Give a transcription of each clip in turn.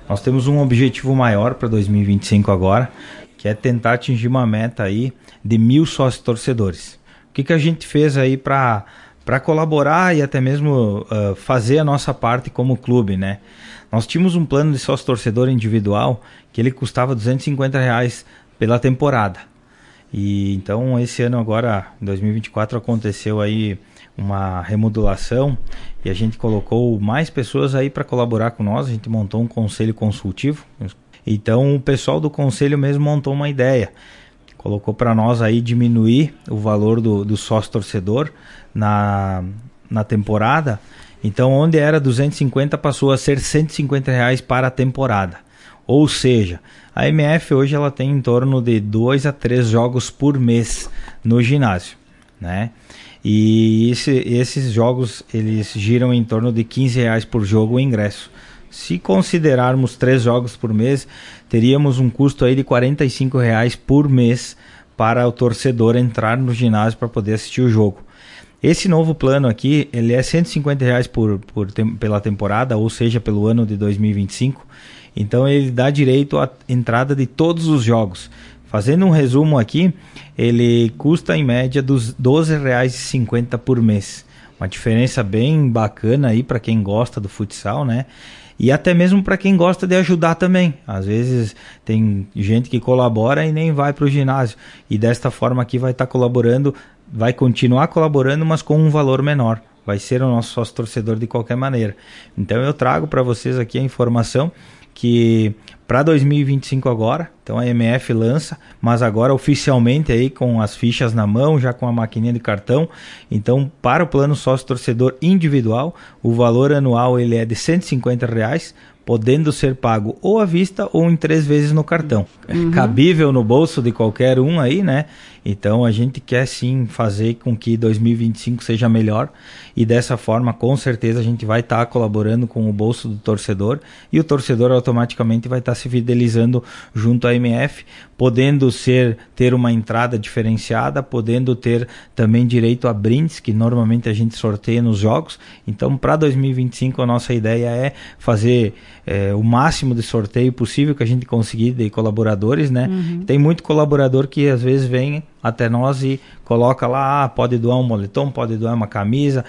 Nós temos um objetivo maior para 2025 agora, que é tentar atingir uma meta aí de 1.000 sócios torcedores. O que a gente fez aí para colaborar e até mesmo fazer a nossa parte como clube, né? Nós tínhamos um plano de sócio torcedor individual que ele custava R$250 pela temporada. E então esse ano agora, em 2024, aconteceu aí uma remodelação e a gente colocou mais pessoas aí para colaborar com nós. A gente montou um conselho consultivo. Então o pessoal do conselho mesmo montou uma ideia. Colocou para nós aí diminuir o valor do sócio torcedor na temporada. Então onde era 250 passou a ser R$150 para a temporada. Ou seja, a MF hoje ela tem em torno de 2 a 3 jogos por mês no ginásio, né? E esses jogos eles giram em torno de R$15 por jogo o ingresso. Se considerarmos 3 jogos por mês, teríamos um custo aí de R$45 por mês para o torcedor entrar no ginásio para poder assistir o jogo. Esse novo plano aqui, ele é R$150 pela temporada, ou seja, pelo ano de 2025. Então ele dá direito à entrada de todos os jogos. Fazendo um resumo aqui, ele custa em média dos R$12,50 por mês. Uma diferença bem bacana aí para quem gosta do futsal, né? E até mesmo para quem gosta de ajudar também. Às vezes tem gente que colabora e nem vai para o ginásio. E desta forma aqui vai estar colaborando, vai continuar colaborando, mas com um valor menor. Vai ser o nosso sócio torcedor de qualquer maneira. Então eu trago para vocês aqui a informação que para 2025 agora, então a MF lança, mas agora oficialmente aí com as fichas na mão, já com a maquininha de cartão. Então para o plano sócio torcedor individual, o valor anual ele é de R$150, podendo ser pago ou à vista ou em 3 vezes no cartão. Cabível no bolso de qualquer um aí, né? Então a gente quer sim fazer com que 2025 seja melhor e dessa forma com certeza a gente vai estar colaborando com o bolso do torcedor e o torcedor automaticamente vai estar se fidelizando junto à MF, podendo ter uma entrada diferenciada, podendo ter também direito a brindes que normalmente a gente sorteia nos jogos. Então para 2025 a nossa ideia é fazer o máximo de sorteio possível que a gente conseguir de colaboradores, né? Tem muito colaborador que às vezes vem até nós e coloca lá, pode doar um moletom, pode doar uma camisa.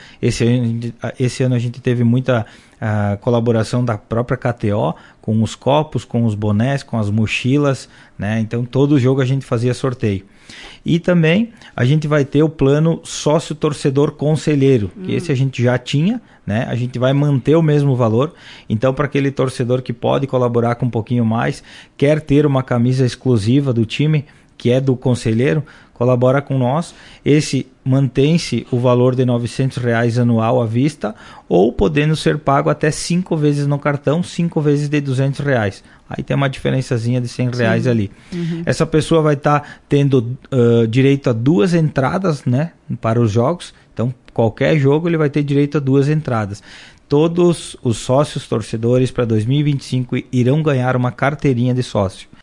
Esse ano a gente teve muita colaboração da própria KTO, com os copos, com os bonés, com as mochilas, né? Então todo jogo a gente fazia sorteio. E também a gente vai ter o plano sócio torcedor conselheiro, que esse a gente já tinha, né? A gente vai manter o mesmo valor. Então para aquele torcedor que pode colaborar com um pouquinho mais, quer ter uma camisa exclusiva do time, que é do conselheiro, colabora com nós. Esse mantém-se o valor de R$900 anual à vista, ou podendo ser pago até 5 vezes no cartão, 5 vezes de R$200. Aí tem uma diferençazinha de R$100 ali. Essa pessoa vai estar tendo direito a 2 entradas, né, para os jogos. Então qualquer jogo ele vai ter direito a 2 entradas. Todos os sócios torcedores para 2025 irão ganhar uma carteirinha de sócio.